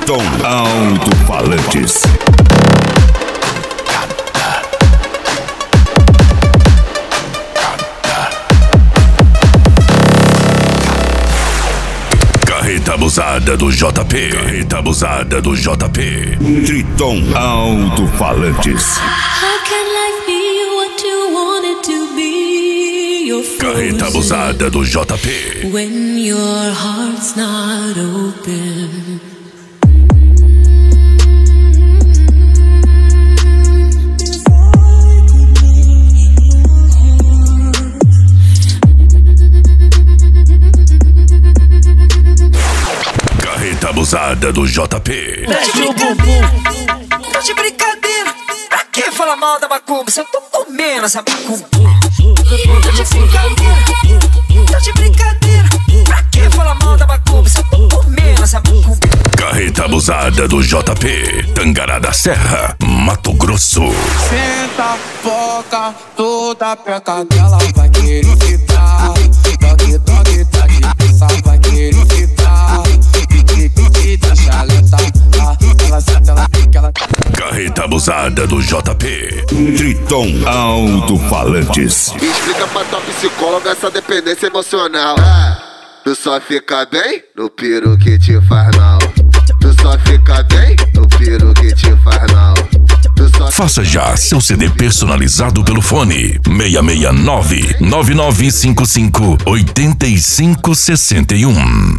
Triton Alto-Falantes. Carreta abusada do JP. Carreta abusada do JP. Triton Alto-Falantes. How can life be what you want it to be? You're Carreta abusada do JP. when your heart's not open. Carreta abusada do JP. Tô de brincadeira. Pra que falar mal da macumba se eu tô comendo essa macumba? Tô de brincadeira. Tô de brincadeira. Pra que falar mal da macumba se eu tô comendo essa macumba? Carreta abusada do JP. Tangará da Serra, Mato Grosso. Senta, foca, toda peca dela vai querer ficar. Dog, dog, tá de pizza, vai querer ficar. Pique, pique, da chaleta. Ela senta, ela fica, ela... Carreta abusada do JP. Triton Alto-Falantes. Explica pra tua psicóloga essa dependência emocional. Tu só fica bem no piro que te faz mal. Tu só fica bem no piro que te faz mal. Tu só... Faça já seu CD personalizado pelo fone 669-9955-8561.